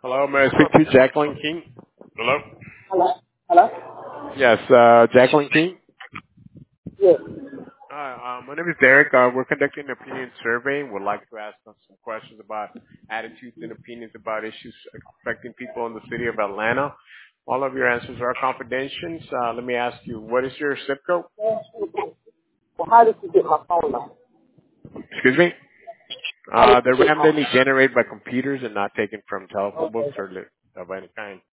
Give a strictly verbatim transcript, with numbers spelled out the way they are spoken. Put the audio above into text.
Hello, may I speak to Jacqueline King? Hello? Hello? Hello? Yes, uh, Jacqueline King. Yes. Hi, uh, my name is Derek. Uh, we're conducting an opinion survey and would like to ask some questions about attitudes and opinions about issues affecting people in the city of Atlanta. All of your answers are confidential. Uh, let me ask you, what is your zip code? Well, how did you get my phone number? Excuse me? How did Uh, you they're get my randomly generated by computers and not taken from telephone books or li- of any kind.